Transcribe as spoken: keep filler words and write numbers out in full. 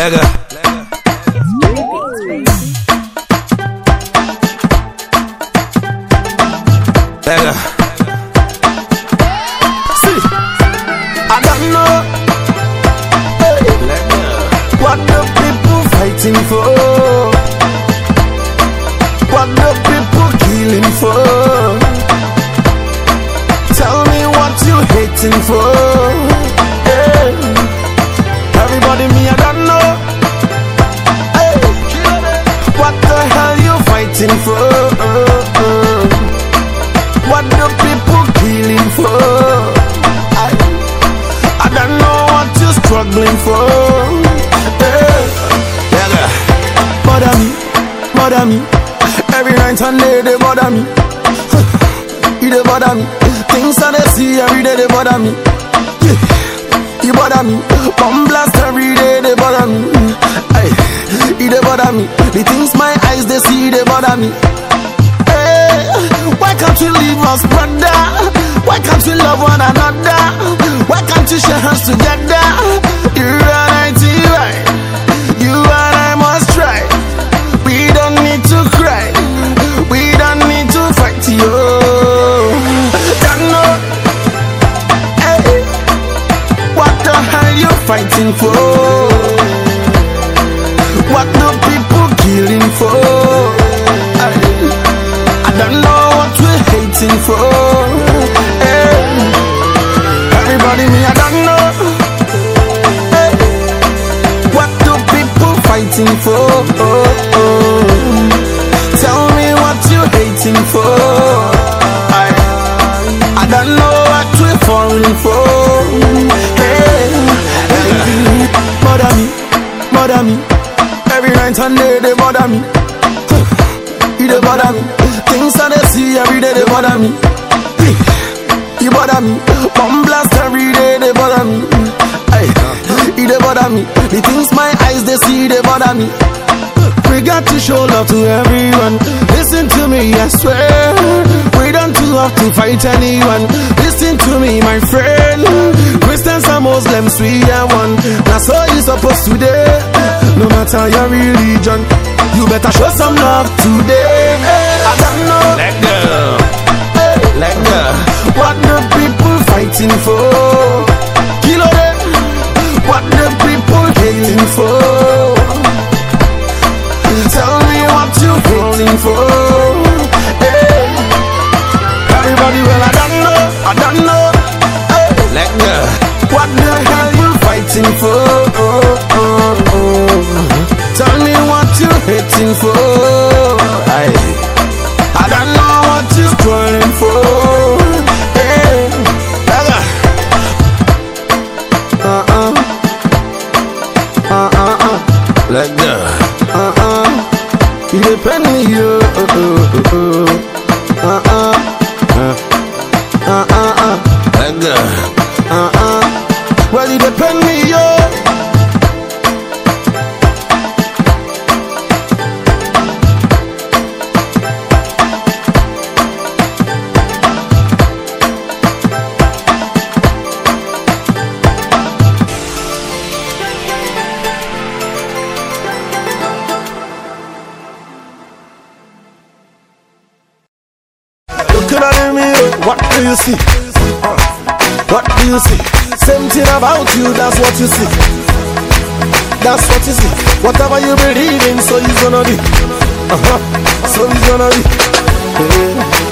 Lega. Lega. See, I don't know hey, what the people fighting for, what the people killing for. Tell me what you hating for. Hey. Everybody, me, I don't know hey, what the hell you fighting for. What the people killing for? I, I don't know what you're struggling for. Hey. Lega. Bother me, bother me. Every night and day they bother me. You they bother me. Things that they see every day they bother me. Yeah. You bother me. Bomb blast every day they bother me. Hey. You they bother me. The things my eyes they see they bother me. Why can't we leave us, brother? Why can't we love one another? Why can't we share hands together? You and I, right? You and I must try. We don't need to cry. We don't need to fight, yo. Don't know. Hey, what the hell you fighting for? What the people killing for? I don't know what we're hating for. Hey. Everybody, me, I don't know hey, what do people fighting for. Oh, oh. Tell me what you're hating for. I, I don't know what we're falling for. Hey. Hey. Bother me, bother me. Every night and day they bother me. You they bother me. Things that they see every day they bother me. You bother me. Bomb blast every day they bother me. Hey, you they bother me. The things my eyes they see they bother me. We got to show love to everyone. Listen to me, I swear. We don't too have to fight anyone. Listen to me, my friend. Christians and Muslims, we are one. That's all you supposed to do. No matter your religion, you better show some love today. I don't know. Let go. Hey. Let go. What the people fighting for? Kilo them. What the people hating for? Tell me what you falling for. Hey. Everybody, well I don't know. I don't know. Hey. Let go. What the hell you fighting for? Oh, oh, oh. Tell me what you hating for. I, I don't know what you struggling for. Hey, uh uh, uh uh uh, Let go. uh uh. You depend me, yo. Uh uh uh uh uh uh uh. Let go. Uh uh. Well, you depend me, yo. Looking at me, what do you see? Uh, what do you see? Same thing about you, that's what you see. That's what you see. Whatever you believe in, so you're gonna be. Uh-huh. So you're gonna be. Yeah.